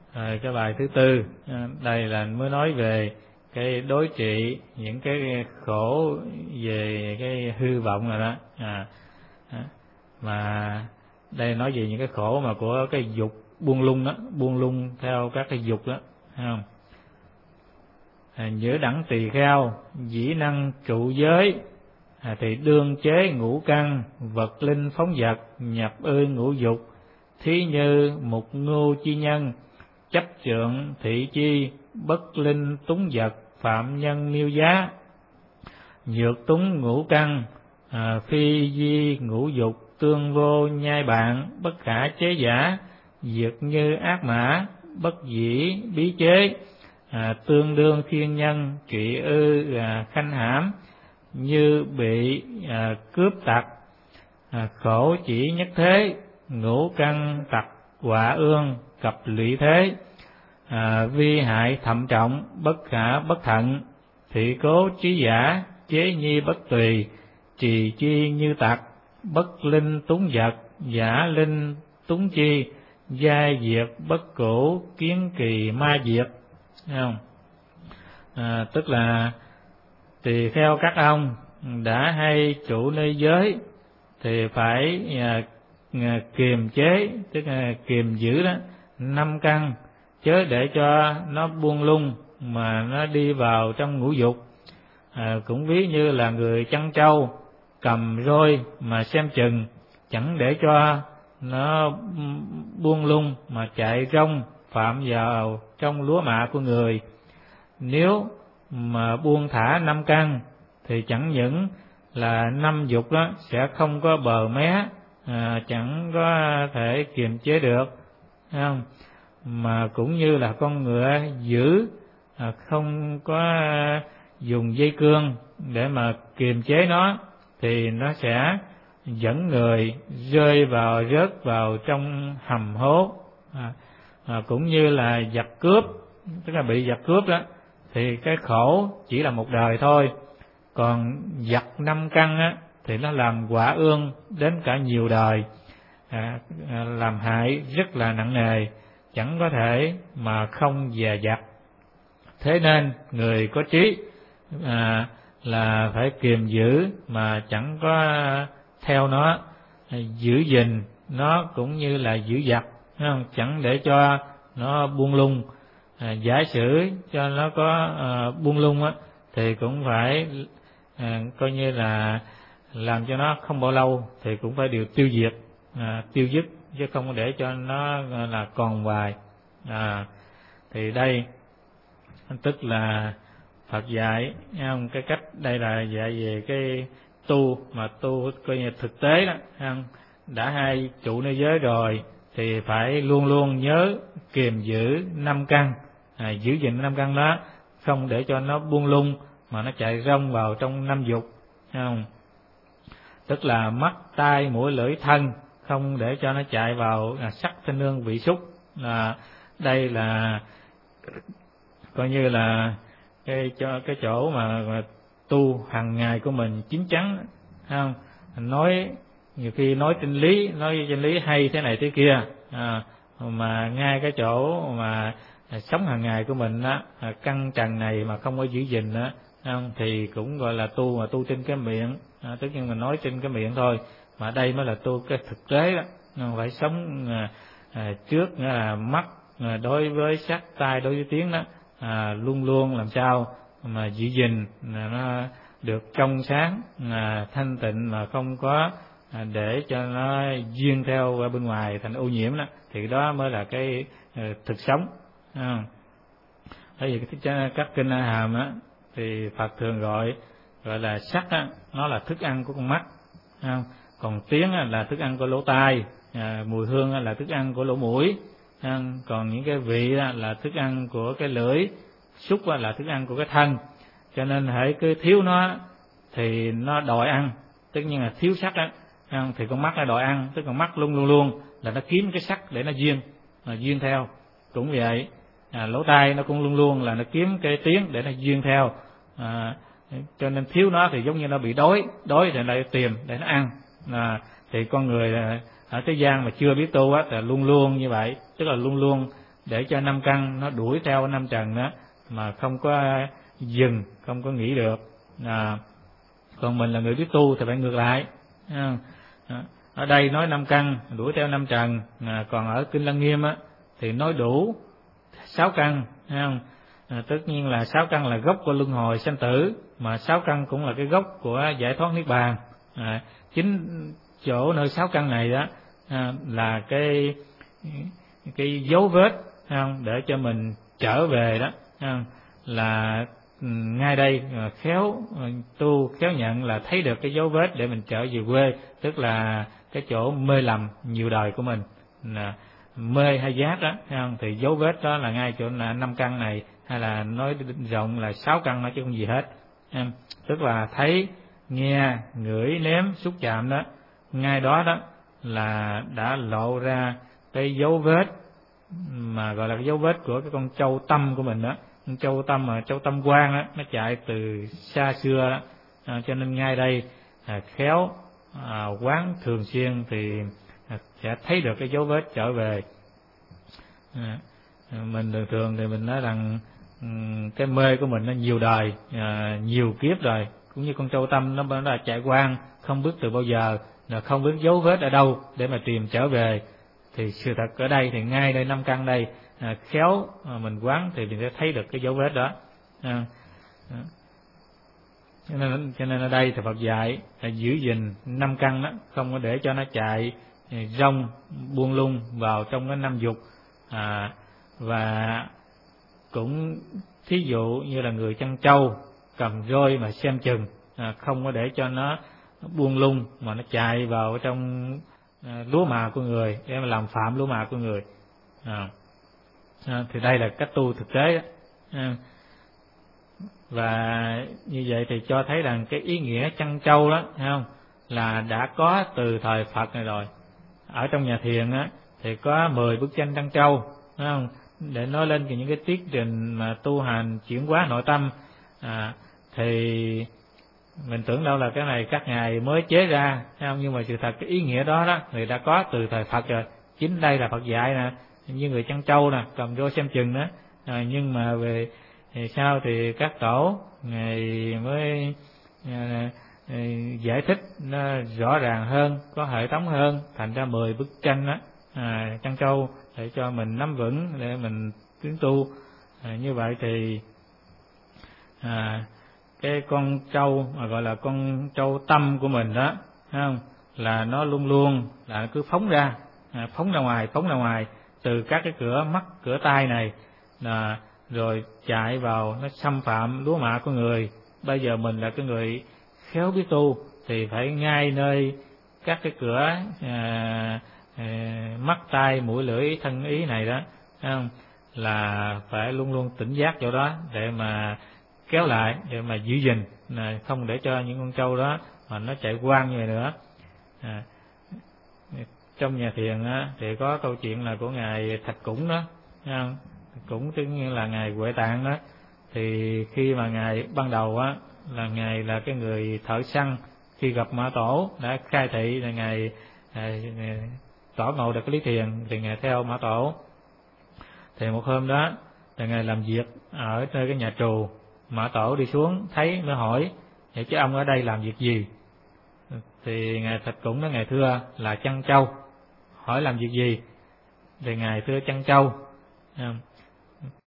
Rồi cái bài thứ tư, đây là mới nói về cái đối trị những cái khổ về cái hư vọng rồi đó. Mà đây nói về những cái khổ mà của cái dục buông lung đó, buông lung theo các cái dục đó, thấy không? Giữa đẳng tỳ kheo dĩ năng trụ giới, thì đương chế ngũ căn, vật linh phóng vật, nhập ư ngũ dục. Thí như mục ngưu chi nhân, chấp trượng thị chi, bất linh túng vật, phạm nhân niêu giá. Nhược túng ngũ căn, phi di ngũ dục, tương vô nhai bạn, bất khả chế giả. Diệt như ác mã, bất dĩ bí chế, tương đương thiên nhân, trị ư khanh hãm. Như bị cướp tặc, khổ chỉ nhất thế, ngũ căn tặc họa ương, cập lụy thế. Vi hại thậm trọng, bất khả bất thận, thị cố trí giả, chế nhi bất tùy. Trì chi như tặc, bất linh túng vật, giả linh túng chi. Giai diệt bất cũ, kiến kỳ ma diệt. Thấy không? Tức là tùy theo các ông đã hay trụ nơi giới thì phải kiềm chế, tức là kiềm giữ đó 5 căn, chớ để cho nó buông lung mà nó đi vào trong ngũ dục. Cũng ví như là người chăn trâu cầm roi mà xem chừng, chẳng để cho nó buông lung mà chạy rong phạm vào trong lúa mạ của người. Nếu mà buông thả 5 căn thì chẳng những là 5 dục đó sẽ không có bờ mé, chẳng có thể kiềm chế được, thấy không? Mà cũng như là con ngựa giữ, không có dùng dây cương để mà kiềm chế nó thì nó sẽ dẫn người rớt vào trong hầm hố. Cũng như là giặc cướp, tức là bị giặc cướp đó thì cái khổ chỉ là một đời thôi, còn giặc 5 căn á thì nó làm quả ương đến cả nhiều đời, làm hại rất là nặng nề, chẳng có thể mà không dè dặt. Thế nên người có trí là phải kiềm giữ mà chẳng có theo nó, giữ gìn nó cũng như là giữ giặc, không? Chẳng để cho nó buông lung. Giả sử cho nó có buông lung á thì cũng phải coi như là làm cho nó không bao lâu thì cũng phải điều tiêu diệt, tiêu dứt, chứ không để cho nó là còn hoài. Thì đây tức là Phật dạy, không? Cái cách đây là dạy về cái tu, mà tu coi như thực tế đó, không? Đã hay trụ nơi giới rồi thì phải luôn luôn nhớ kiềm giữ 5 căn, giữ gìn 5 căn đó, không để cho nó buông lung mà nó chạy rong vào trong 5 dục, không? Tức là mắt, tai, mũi, lưỡi, thân, không để cho nó chạy vào sắc, thanh, hương, vị, xúc. Đây là coi như là cái chỗ mà tu hàng ngày của mình chín chắn, không? Nói nhiều khi nói chân lý hay thế này thế kia, mà ngay cái chỗ mà sống hàng ngày của mình á, căn trần này mà không có giữ gìn á, không? Thì cũng gọi là tu, mà tu trên cái miệng, tất nhiên mình nói trên cái miệng thôi, mà đây mới là tu cái thực tế đó. Phải sống trước là mắt đối với sắc, tai đối với tiếng đó, luôn luôn làm sao mà giữ gìn nó được trong sáng, thanh tịnh, mà không có để cho nó duyên theo qua bên ngoài thành ô nhiễm đó, thì đó mới là cái thực sống. Bởi vì các kinh A Hàm á thì Phật thường gọi là sắc á, nó là thức ăn của con mắt, còn tiếng là thức ăn của lỗ tai, mùi hương là thức ăn của lỗ mũi, còn những cái vị là thức ăn của cái lưỡi, xúc là thức ăn của cái thân. Cho nên hễ cứ thiếu nó thì nó đòi ăn, tất nhiên là thiếu sắc á, thì con mắt nó đòi ăn, tức là mắt luôn luôn là nó kiếm cái sắc để nó duyên theo. Cũng vậy, lỗ tai nó cũng luôn luôn là nó kiếm cái tiếng để nó duyên theo, cho nên thiếu nó thì giống như nó bị đói thì lại tìm để nó ăn. Thì con người ở thế gian mà chưa biết tu á, là luôn luôn như vậy, tức là luôn luôn để cho năm căn nó đuổi theo năm trần đó mà không có dừng, không có nghỉ được. Còn mình là người biết tu thì phải ngược lại. Ở đây nói năm căn đuổi theo năm trần, còn ở Kinh Lăng Nghiêm á thì nói đủ 6 căn, thấy không? Tất nhiên là 6 căn là gốc của luân hồi sanh tử, mà 6 căn cũng là cái gốc của giải thoát niết bàn. Chính chỗ nơi 6 căn này đó là cái dấu vết, không, để cho mình trở về đó, không? Là ngay đây khéo tu khéo nhận là thấy được cái dấu vết để mình trở về quê, tức là cái chỗ mê lầm nhiều đời của mình, là mê hay giác đó, không? Thì dấu vết đó là ngay chỗ là 5 căn này, hay là nói rộng là 6 căn đó chứ không gì hết. Tức là thấy, nghe, ngửi, nếm, xúc chạm đó, ngay đó đó là đã lộ ra cái dấu vết mà gọi là cái dấu vết của cái con trâu tâm của mình đó. Con trâu tâm mà trâu tâm quang đó, nó chạy từ xa xưa đó. Cho nên ngay đây khéo quán thường xuyên thì sẽ thấy được cái dấu vết trở về. Mình thường thường thì mình nói rằng cái mê của mình nó nhiều đời, nhiều kiếp rồi, cũng như con trâu tâm nó đã chạy quang, không biết từ bao giờ, không biết dấu vết ở đâu để mà tìm trở về. Thì sự thật ở đây thì ngay đây 5 căn đây khéo mình quán thì mình sẽ thấy được cái dấu vết đó. Cho nên ở đây thì Phật dạy là giữ gìn 5 căn đó, không có để cho nó chạy rong buông lung vào trong cái 5 dục. Và cũng thí dụ như là người chăn trâu cầm roi mà xem chừng, không có để cho nó buông lung mà nó chạy vào trong lúa mạ của người để mà làm phạm lúa mạ của người. Thì đây là cách tu thực tế đó. Và như vậy thì cho thấy rằng cái ý nghĩa chăn trâu đó, thấy không, là đã có từ thời Phật này rồi. Ở trong nhà thiền á thì có 10 bức tranh chăn trâu, thấy không, để nói lên những cái tiết trình mà tu hành chuyển hóa nội tâm. Thì mình tưởng đâu là cái này các ngài mới chế ra, thấy không? Nhưng mà sự thật cái ý nghĩa đó đó người đã có từ thời Phật rồi. Chính đây là Phật dạy nè, như người chăn trâu nè, cầm vô xem chừng đó. Nhưng mà về sau thì các tổ ngài mới giải thích nó rõ ràng hơn, có hệ thống hơn, thành ra 10 bức tranh đó, chăn trâu để cho mình nắm vững để mình tiến tu. Như vậy thì cái con trâu mà gọi là con trâu tâm của mình đó, thấy không, là nó luôn luôn là cứ phóng ra ngoài từ các cái cửa mắt, cửa tai này, rồi chạy vào nó xâm phạm lúa mạ của người. Bây giờ mình là cái người khéo biết tu thì phải ngay nơi các cái cửa mắt, tai, mũi, lưỡi, thân, ý này đó, thấy không, là phải luôn luôn tỉnh giác chỗ đó để mà kéo lại, để mà giữ gìn, không để cho những con trâu đó mà nó chạy quang như vậy nữa. Trong nhà thiền á thì có câu chuyện là của ngài Thạch Củng đó, thấy không? Cũng tất nhiên là ngài Huệ Tạng đó. Thì khi mà ngài ban đầu á là ngài là cái người thợ săn, khi gặp Mã Tổ đã khai thị là ngài tỏ ngộ được cái lý thiền thì ngài theo Mã Tổ. Thì một hôm đó là ngài làm việc ở nơi cái nhà trù, Mã Tổ đi xuống thấy mới hỏi: vậy chứ ông ở đây làm việc gì? Thì ngài Thạch Củng nói: ngài thưa là chăn trâu. Hỏi làm việc gì? Thì ngài thưa chăn trâu.